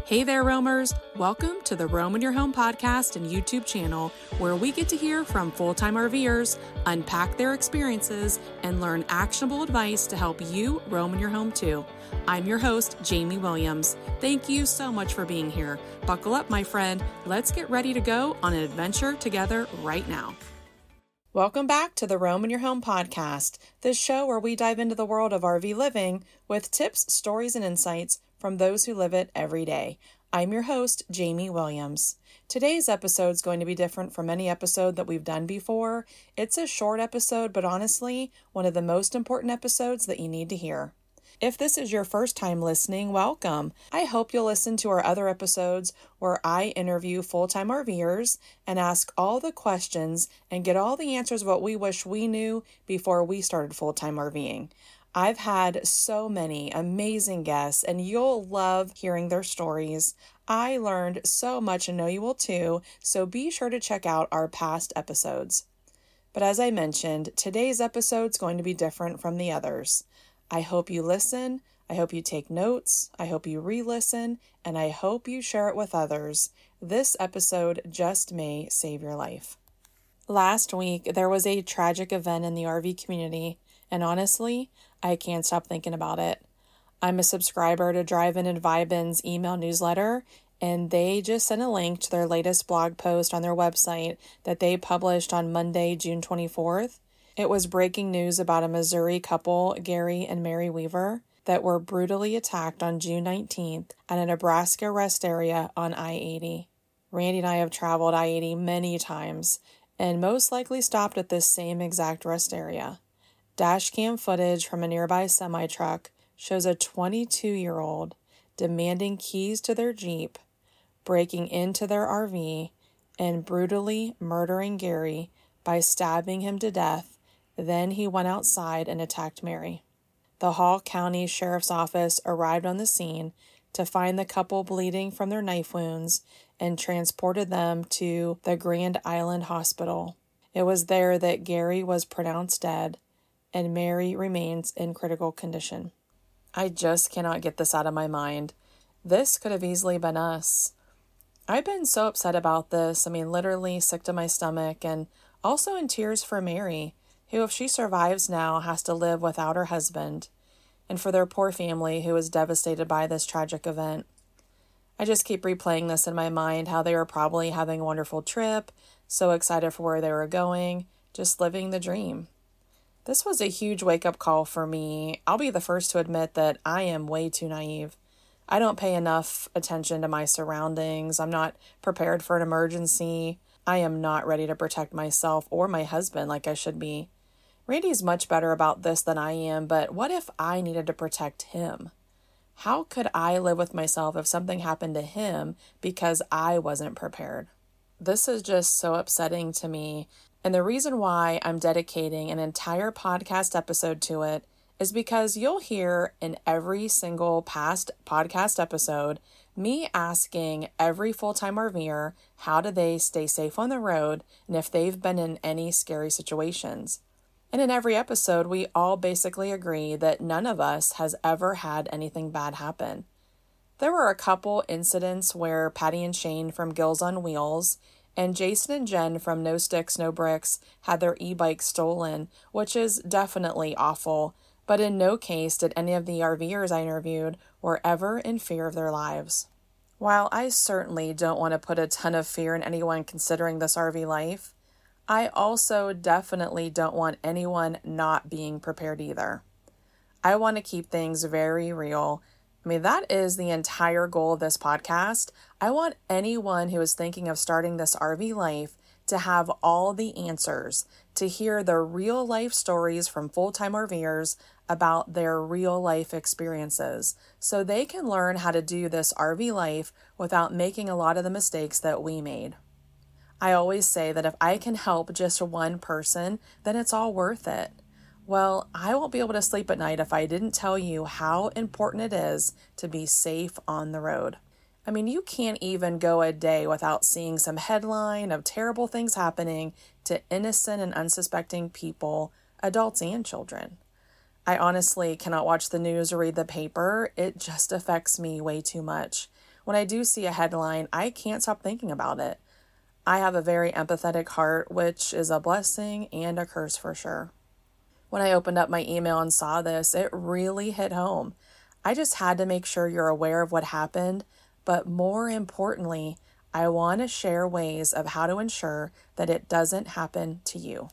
Hey there, roamers. Welcome to the Roam in Your Home podcast and YouTube channel, where we get to hear from full-time RVers, unpack their experiences, and learn actionable advice to help you roam in your home too. I'm your host, Jamie Williams. Thank you so much for being here. Buckle up, my friend. Let's get ready to go on an adventure together right now. Welcome back to the Roam in Your Home podcast, this show where we dive into the world of RV living with tips, stories, and insights from those who live it every day. I'm your host, Jamie Williams. Today's episode is going to be different from any episode that we've done before. It's a short episode, but honestly, one of the most important episodes that you need to hear. If this is your first time listening, welcome. I hope you'll listen to our other episodes where I interview full-time RVers and ask all the questions and get all the answers of what we wish we knew before we started full-time RVing. I've had so many amazing guests, and you'll love hearing their stories. I learned so much, and know you will too, so be sure to check out our past episodes. But as I mentioned, today's episode is going to be different from the others. I hope you listen, I hope you take notes, I hope you re-listen, and I hope you share it with others. This episode just may save your life. Last week, there was a tragic event in the RV community, and honestly, I can't stop thinking about it. I'm a subscriber to Drive-In and Vibe-In's email newsletter, and they just sent a link to their latest blog post on their website that they published on Monday, June 24th. It was breaking news about a Missouri couple, Gary and Mary Weaver, that were brutally attacked on June 19th at a Nebraska rest area on I-80. Randy and I have traveled I-80 many times and most likely stopped at this same exact rest area. Dashcam footage from a nearby semi-truck shows a 22-year-old demanding keys to their Jeep, breaking into their RV, and brutally murdering Gary by stabbing him to death. Then he went outside and attacked Mary. The Hall County Sheriff's Office arrived on the scene to find the couple bleeding from their knife wounds and transported them to the Grand Island Hospital. It was there that Gary was pronounced dead and Mary remains in critical condition. I just cannot get this out of my mind. This could have easily been us. I've been so upset about this. Literally sick to my stomach, and also in tears for Mary, who, if she survives now, has to live without her husband, and for their poor family who was devastated by this tragic event. I just keep replaying this in my mind, how they were probably having a wonderful trip, so excited for where they were going, just living the dream. This was a huge wake-up call for me. I'll be the first to admit that I am way too naive. I don't pay enough attention to my surroundings. I'm not prepared for an emergency. I am not ready to protect myself or my husband like I should be. Randy's much better about this than I am, but what if I needed to protect him? How could I live with myself if something happened to him because I wasn't prepared? This is just so upsetting to me, and the reason why I'm dedicating an entire podcast episode to it is because you'll hear in every single past podcast episode me asking every full-time RVer how do they stay safe on the road and if they've been in any scary situations. And in every episode, we all basically agree that none of us has ever had anything bad happen. There were a couple incidents where Patty and Shane from Gills on Wheels and Jason and Jen from No Sticks, No Bricks had their e-bikes stolen, which is definitely awful, but in no case did any of the RVers I interviewed were ever in fear of their lives. While I certainly don't want to put a ton of fear in anyone considering this RV life, I also definitely don't want anyone not being prepared either. I want to keep things very real. That is the entire goal of this podcast. I want anyone who is thinking of starting this RV life to have all the answers, to hear the real life stories from full-time RVers about their real life experiences, so they can learn how to do this RV life without making a lot of the mistakes that we made. I always say that if I can help just one person, then it's all worth it. Well, I won't be able to sleep at night if I didn't tell you how important it is to be safe on the road. You can't even go a day without seeing some headline of terrible things happening to innocent and unsuspecting people, adults and children. I honestly cannot watch the news or read the paper. It just affects me way too much. When I do see a headline, I can't stop thinking about it. I have a very empathetic heart, which is a blessing and a curse for sure. When I opened up my email and saw this, it really hit home. I just had to make sure you're aware of what happened, but more importantly, I want to share ways of how to ensure that it doesn't happen to you.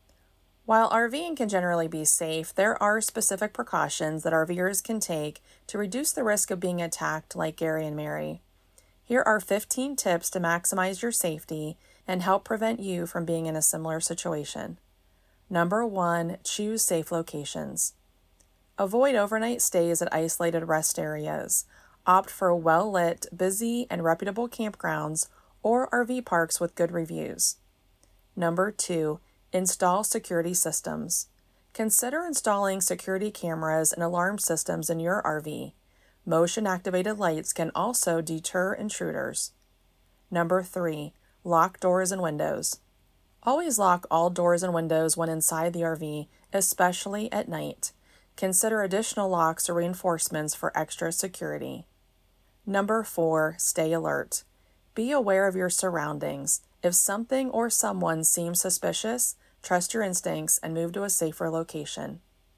While RVing can generally be safe, there are specific precautions that RVers can take to reduce the risk of being attacked like Gary and Mary. Here are 15 tips to maximize your safety and help prevent you from being in a similar situation. Number 1, choose safe locations. Avoid overnight stays at isolated rest areas. Opt for well-lit, busy, and reputable campgrounds or RV parks with good reviews. Number 2, install security systems. Consider installing security cameras and alarm systems in your RV. Motion-activated lights can also deter intruders. Number 3, lock doors and windows. Always lock all doors and windows when inside the RV, especially at night. Consider additional locks or reinforcements for extra security. Number 4, stay alert. Be aware of your surroundings. If something or someone seems suspicious, trust your instincts and move to a safer location.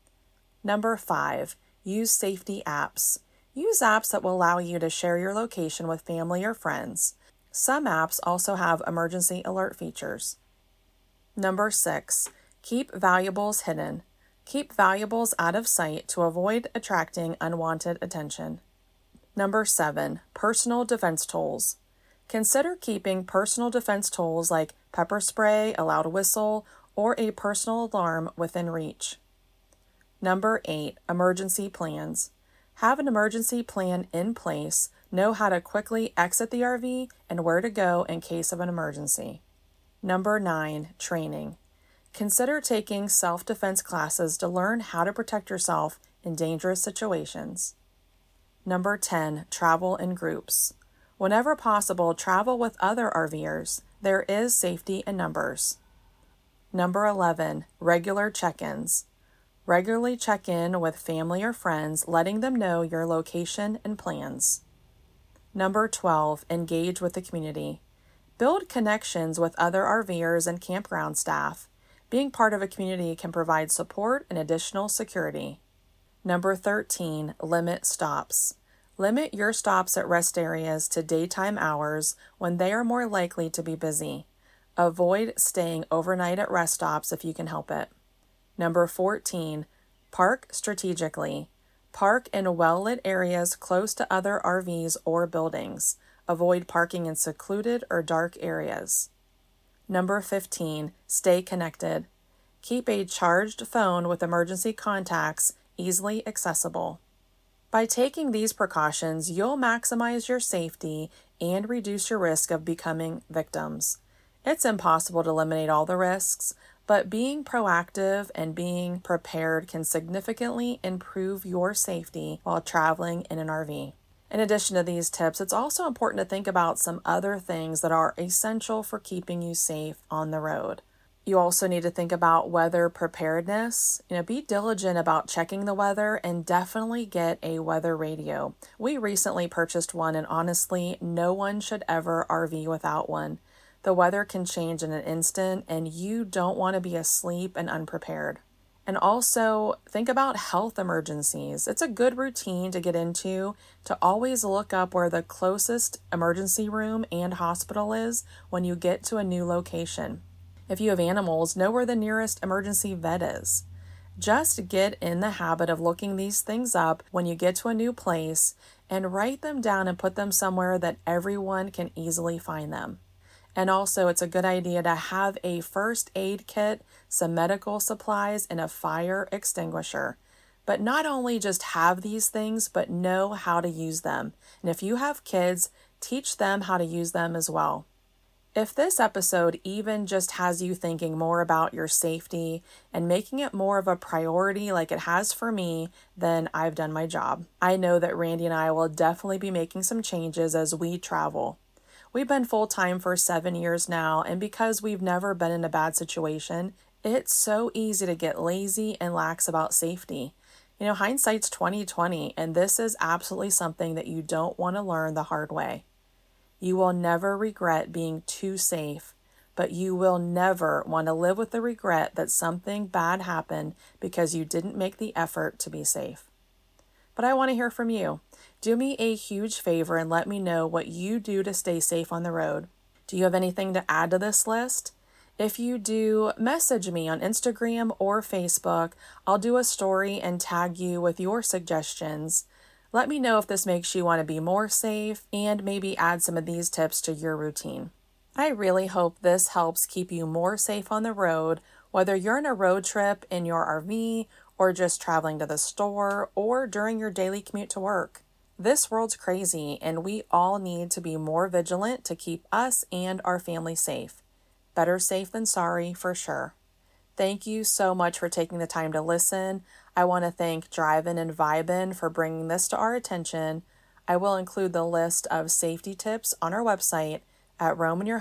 Number 5, use safety apps. Use apps that will allow you to share your location with family or friends. Some apps also have emergency alert features. Number 6, keep valuables hidden. Keep valuables out of sight to avoid attracting unwanted attention. Number 7, personal defense tools. Consider keeping personal defense tools like pepper spray, a loud whistle, or a personal alarm within reach. Number 8, emergency plans. Have an emergency plan in place, know how to quickly exit the RV, and where to go in case of an emergency. Number 9, training. Consider taking self-defense classes to learn how to protect yourself in dangerous situations. Number 10, travel in groups. Whenever possible, travel with other RVers. There is safety in numbers. Number 11, regular check-ins. Regularly check in with family or friends, letting them know your location and plans. Number 12, engage with the community. Build connections with other RVers and campground staff. Being part of a community can provide support and additional security. Number 13, limit stops. Limit your stops at rest areas to daytime hours when they are more likely to be busy. Avoid staying overnight at rest stops if you can help it. Number 14, park strategically. Park in well-lit areas close to other RVs or buildings. Avoid parking in secluded or dark areas. Number 15, stay connected. Keep a charged phone with emergency contacts easily accessible. By taking these precautions, you'll maximize your safety and reduce your risk of becoming victims. It's impossible to eliminate all the risks, but being proactive and being prepared can significantly improve your safety while traveling in an RV. In addition to these tips, it's also important to think about some other things that are essential for keeping you safe on the road. You also need to think about weather preparedness. Be diligent about checking the weather and definitely get a weather radio. We recently purchased one, and honestly, no one should ever RV without one. The weather can change in an instant, and you don't want to be asleep and unprepared. And also, think about health emergencies. It's a good routine to get into to always look up where the closest emergency room and hospital is when you get to a new location. If you have animals, know where the nearest emergency vet is. Just get in the habit of looking these things up when you get to a new place and write them down and put them somewhere that everyone can easily find them. And also, it's a good idea to have a first aid kit, some medical supplies, and a fire extinguisher. But not only just have these things, but know how to use them. And if you have kids, teach them how to use them as well. If this episode even just has you thinking more about your safety and making it more of a priority like it has for me, then I've done my job. I know that Randy and I will definitely be making some changes as we travel. We've been full-time for 7 years now, and because we've never been in a bad situation, it's so easy to get lazy and lax about safety. Hindsight's 20/20, and this is absolutely something that you don't want to learn the hard way. You will never regret being too safe, but you will never want to live with the regret that something bad happened because you didn't make the effort to be safe. But I want to hear from you. Do me a huge favor and let me know what you do to stay safe on the road. Do you have anything to add to this list? If you do, message me on Instagram or Facebook. I'll do a story and tag you with your suggestions. Let me know if this makes you want to be more safe and maybe add some of these tips to your routine. I really hope this helps keep you more safe on the road, whether you're on a road trip in your RV or just traveling to the store or during your daily commute to work. This world's crazy and we all need to be more vigilant to keep us and our family safe. Better safe than sorry, for sure. Thank you so much for taking the time to listen. I want to thank Drivin' and Vibin' for bringing this to our attention. I will include the list of safety tips on our website at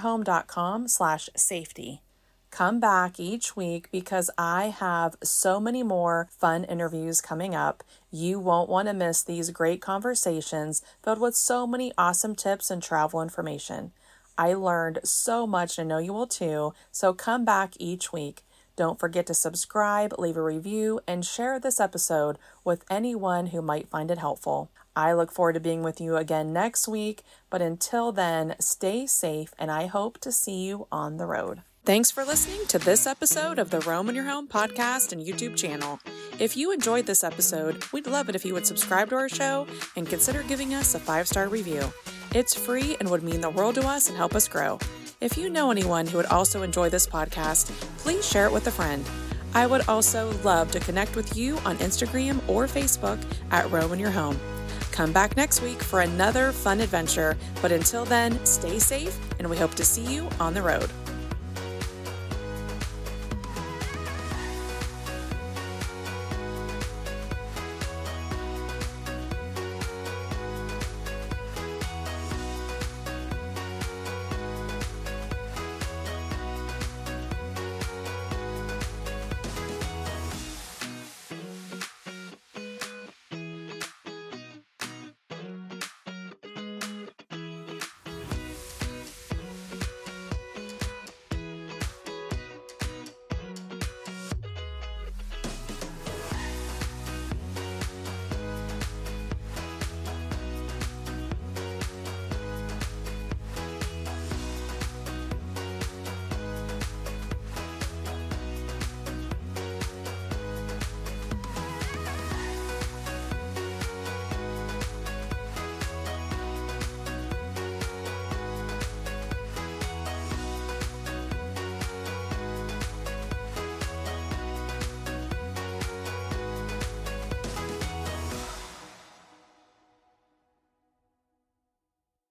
roaminyourhome.com/safety. Come back each week because I have so many more fun interviews coming up. You won't want to miss these great conversations filled with so many awesome tips and travel information. I learned so much, and I know you will too, so come back each week. Don't forget to subscribe, leave a review, and share this episode with anyone who might find it helpful. I look forward to being with you again next week, but until then, stay safe, and I hope to see you on the road. Thanks for listening to this episode of the Roam in Your Home podcast and YouTube channel. If you enjoyed this episode, we'd love it if you would subscribe to our show and consider giving us a 5-star review. It's free and would mean the world to us and help us grow. If you know anyone who would also enjoy this podcast, please share it with a friend. I would also love to connect with you on Instagram or Facebook at Roam in Your Home. Come back next week for another fun adventure, but until then, stay safe and we hope to see you on the road.